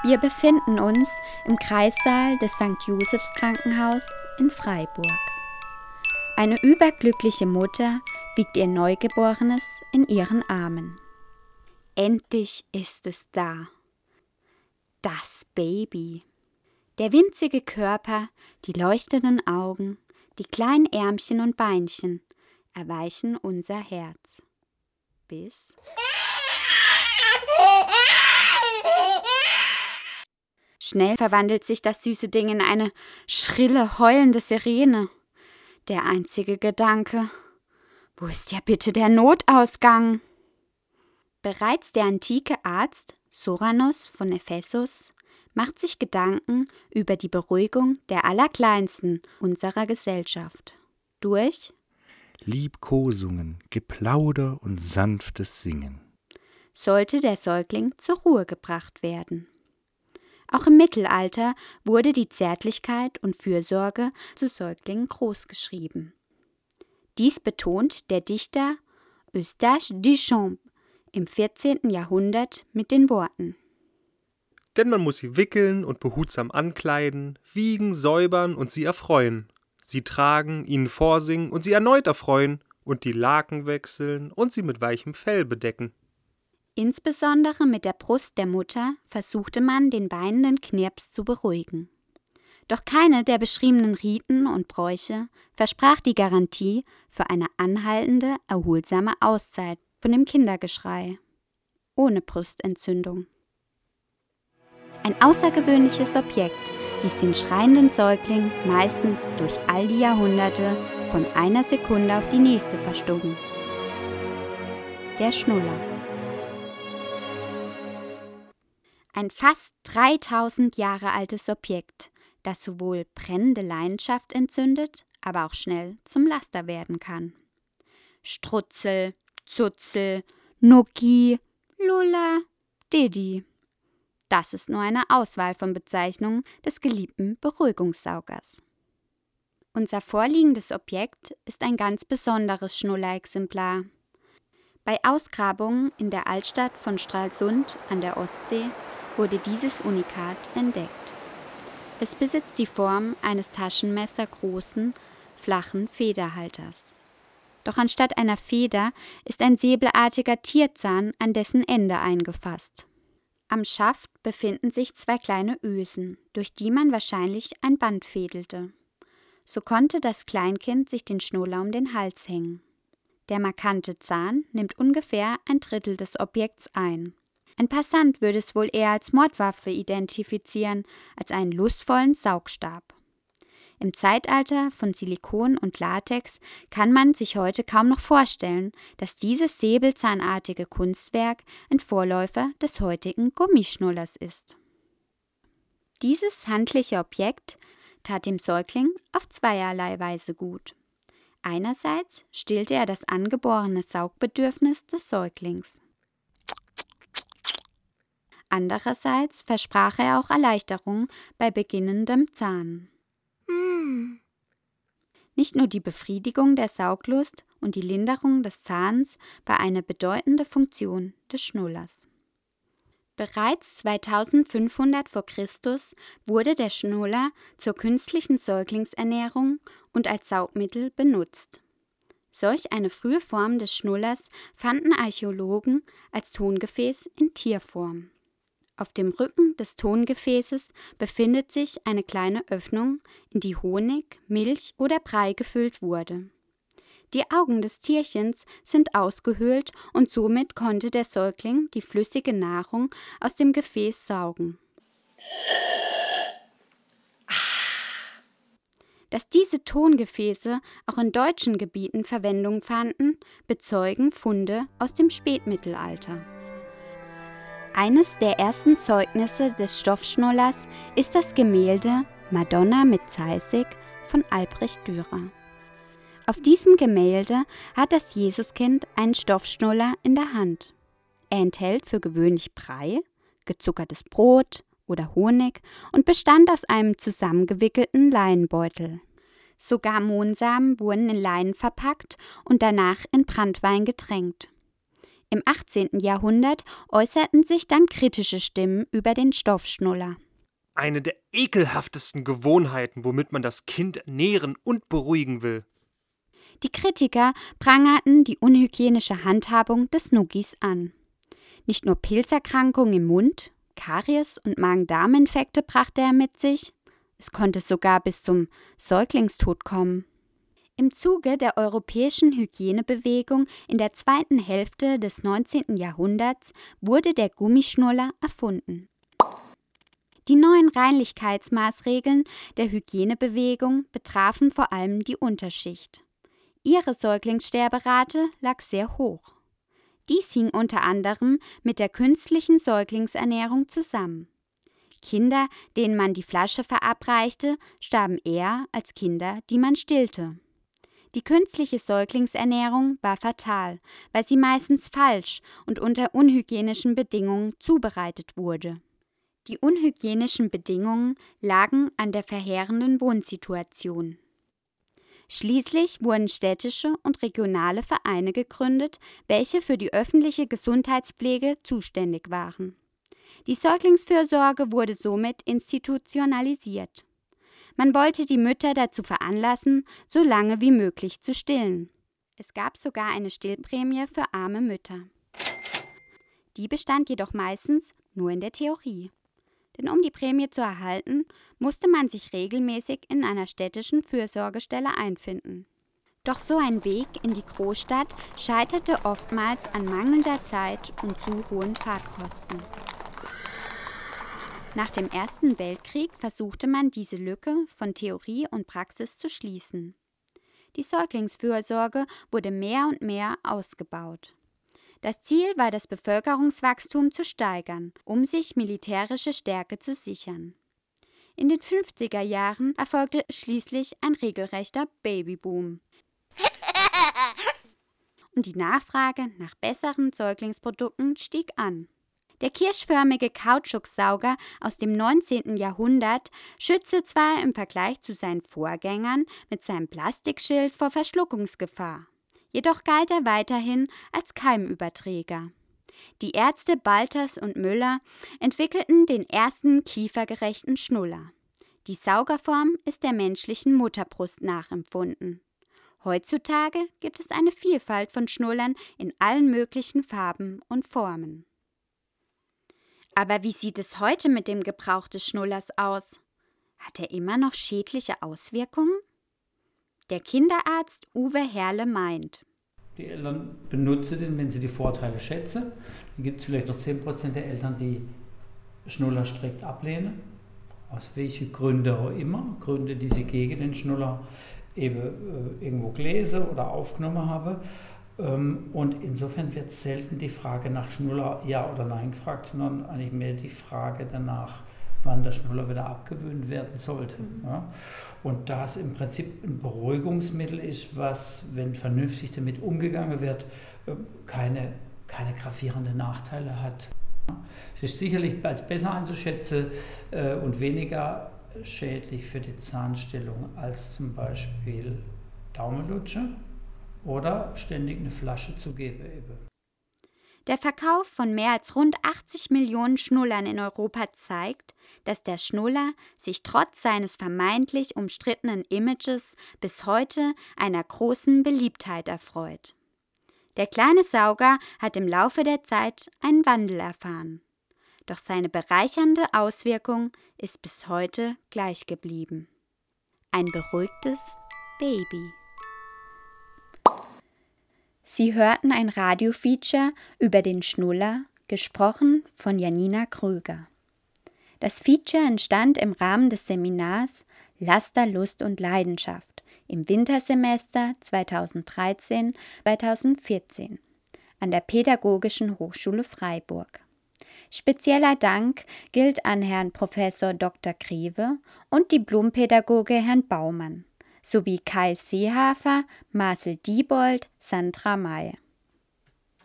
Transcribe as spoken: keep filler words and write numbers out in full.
Wir befinden uns im Kreissaal des Sankt Josephs Krankenhaus in Freiburg. Eine überglückliche Mutter wiegt ihr Neugeborenes in ihren Armen. Endlich ist es da. Das Baby. Der winzige Körper, die leuchtenden Augen, die kleinen Ärmchen und Beinchen erweichen unser Herz. Bis... Schnell verwandelt sich das süße Ding in eine schrille, heulende Sirene. Der einzige Gedanke: Wo ist ja bitte der Notausgang? Bereits der antike Arzt Soranus von Ephesus macht sich Gedanken über die Beruhigung der Allerkleinsten unserer Gesellschaft durch Liebkosungen, Geplauder und sanftes Singen. Sollte der Säugling zur Ruhe gebracht werden. Auch im Mittelalter wurde die Zärtlichkeit und Fürsorge zu Säuglingen großgeschrieben. Dies betont der Dichter Eustache Duchamp im vierzehnten Jahrhundert mit den Worten: Denn man muss sie wickeln und behutsam ankleiden, wiegen, säubern und sie erfreuen. Sie tragen, ihnen vorsingen und sie erneut erfreuen und die Laken wechseln und sie mit weichem Fell bedecken. Insbesondere mit der Brust der Mutter versuchte man, den weinenden Knirps zu beruhigen. Doch keine der beschriebenen Riten und Bräuche versprach die Garantie für eine anhaltende, erholsame Auszeit von dem Kindergeschrei. Ohne Brustentzündung. Ein außergewöhnliches Objekt ließ den schreienden Säugling meistens durch all die Jahrhunderte von einer Sekunde auf die nächste verstummen. Der Schnuller. Ein fast dreitausend Jahre altes Objekt, das sowohl brennende Leidenschaft entzündet, aber auch schnell zum Laster werden kann. Strutzel, Zutzel, Nucki, Lulla, Diddi. Das ist nur eine Auswahl von Bezeichnungen des geliebten Beruhigungssaugers. Unser vorliegendes Objekt ist ein ganz besonderes Schnuller-Exemplar. Bei Ausgrabungen in der Altstadt von Stralsund an der Ostsee wurde dieses Unikat entdeckt. Es besitzt die Form eines taschenmessergroßen, flachen Federhalters. Doch anstatt einer Feder ist ein säbelartiger Tierzahn an dessen Ende eingefasst. Am Schaft befinden sich zwei kleine Ösen, durch die man wahrscheinlich ein Band fädelte. So konnte das Kleinkind sich den Schnuller um den Hals hängen. Der markante Zahn nimmt ungefähr ein Drittel des Objekts ein. Ein Passant würde es wohl eher als Mordwaffe identifizieren, als einen lustvollen Saugstab. Im Zeitalter von Silikon und Latex kann man sich heute kaum noch vorstellen, dass dieses säbelzahnartige Kunstwerk ein Vorläufer des heutigen Gummischnullers ist. Dieses handliche Objekt tat dem Säugling auf zweierlei Weise gut. Einerseits stillte er das angeborene Saugbedürfnis des Säuglings. Andererseits versprach er auch Erleichterung bei beginnendem Zahnen. Mm. Nicht nur die Befriedigung der Sauglust und die Linderung des Zahns war eine bedeutende Funktion des Schnullers. Bereits zweitausendfünfhundert vor Christus wurde der Schnuller zur künstlichen Säuglingsernährung und als Saugmittel benutzt. Solch eine frühe Form des Schnullers fanden Archäologen als Tongefäß in Tierform. Auf dem Rücken des Tongefäßes befindet sich eine kleine Öffnung, in die Honig, Milch oder Brei gefüllt wurde. Die Augen des Tierchens sind ausgehöhlt und somit konnte der Säugling die flüssige Nahrung aus dem Gefäß saugen. Dass diese Tongefäße auch in deutschen Gebieten Verwendung fanden, bezeugen Funde aus dem Spätmittelalter. Eines der ersten Zeugnisse des Stoffschnullers ist das Gemälde Madonna mit Zeissig von Albrecht Dürer. Auf diesem Gemälde hat das Jesuskind einen Stoffschnuller in der Hand. Er enthält für gewöhnlich Brei, gezuckertes Brot oder Honig und bestand aus einem zusammengewickelten Leinenbeutel. Sogar Mohnsamen wurden in Leinen verpackt und danach in Branntwein getränkt. Im achtzehnten Jahrhundert äußerten sich dann kritische Stimmen über den Stoffschnuller. Eine der ekelhaftesten Gewohnheiten, womit man das Kind ernähren und beruhigen will. Die Kritiker prangerten die unhygienische Handhabung des Snuggis an. Nicht nur Pilzerkrankungen im Mund, Karies und Magen-Darm-Infekte brachte er mit sich, es konnte sogar bis zum Säuglingstod kommen. Im Zuge der europäischen Hygienebewegung in der zweiten Hälfte des neunzehnten Jahrhunderts wurde der Gummischnuller erfunden. Die neuen Reinlichkeitsmaßregeln der Hygienebewegung betrafen vor allem die Unterschicht. Ihre Säuglingssterberate lag sehr hoch. Dies hing unter anderem mit der künstlichen Säuglingsernährung zusammen. Kinder, denen man die Flasche verabreichte, starben eher als Kinder, die man stillte. Die künstliche Säuglingsernährung war fatal, weil sie meistens falsch und unter unhygienischen Bedingungen zubereitet wurde. Die unhygienischen Bedingungen lagen an der verheerenden Wohnsituation. Schließlich wurden städtische und regionale Vereine gegründet, welche für die öffentliche Gesundheitspflege zuständig waren. Die Säuglingsfürsorge wurde somit institutionalisiert. Man wollte die Mütter dazu veranlassen, so lange wie möglich zu stillen. Es gab sogar eine Stillprämie für arme Mütter. Die bestand jedoch meistens nur in der Theorie. Denn um die Prämie zu erhalten, musste man sich regelmäßig in einer städtischen Fürsorgestelle einfinden. Doch so ein Weg in die Großstadt scheiterte oftmals an mangelnder Zeit und zu hohen Fahrtkosten. Nach dem Ersten Weltkrieg versuchte man, diese Lücke von Theorie und Praxis zu schließen. Die Säuglingsfürsorge wurde mehr und mehr ausgebaut. Das Ziel war, das Bevölkerungswachstum zu steigern, um sich militärische Stärke zu sichern. In den fünfziger Jahren erfolgte schließlich ein regelrechter Babyboom. Und die Nachfrage nach besseren Säuglingsprodukten stieg an. Der kirschförmige Kautschuksauger aus dem neunzehnten Jahrhundert schützte zwar im Vergleich zu seinen Vorgängern mit seinem Plastikschild vor Verschluckungsgefahr. Jedoch galt er weiterhin als Keimüberträger. Die Ärzte Balters und Müller entwickelten den ersten kiefergerechten Schnuller. Die Saugerform ist der menschlichen Mutterbrust nachempfunden. Heutzutage gibt es eine Vielfalt von Schnullern in allen möglichen Farben und Formen. Aber wie sieht es heute mit dem Gebrauch des Schnullers aus? Hat er immer noch schädliche Auswirkungen? Der Kinderarzt Uwe Herle meint: Die Eltern benutzen den, wenn sie die Vorteile schätzen. Dann gibt es vielleicht noch zehn Prozent der Eltern, die Schnuller strikt ablehnen. Aus welchen Gründen auch immer. Gründe, die sie gegen den Schnuller eben äh, irgendwo gelesen oder aufgenommen haben. Ähm, und insofern wird selten die Frage nach Schnuller ja oder nein gefragt, sondern eigentlich mehr die Frage danach, wann der Schnuller wieder abgewöhnt werden sollte. Mhm. Ja. Und da es im Prinzip ein Beruhigungsmittel ist, was, wenn vernünftig damit umgegangen wird, keine, keine gravierenden Nachteile hat. Es ist sicherlich als besser einzuschätzen äh, und weniger schädlich für die Zahnstellung als zum Beispiel Daumenlutsche oder ständig eine Flasche zu geben. Eben. Der Verkauf von mehr als rund achtzig Millionen Schnullern in Europa zeigt, dass der Schnuller sich trotz seines vermeintlich umstrittenen Images bis heute einer großen Beliebtheit erfreut. Der kleine Sauger hat im Laufe der Zeit einen Wandel erfahren. Doch seine bereichernde Auswirkung ist bis heute gleich geblieben. Ein beruhigtes Baby. Sie hörten ein Radiofeature über den Schnuller, gesprochen von Janina Krüger. Das Feature entstand im Rahmen des Seminars Laster, Lust und Leidenschaft im Wintersemester zweitausenddreizehn zweitausendvierzehn an der Pädagogischen Hochschule Freiburg. Spezieller Dank gilt an Herrn Professor Doktor Greve und Diplompädagoge Herrn Baumann sowie Kai Seehafer, Marcel Diebold, Sandra May.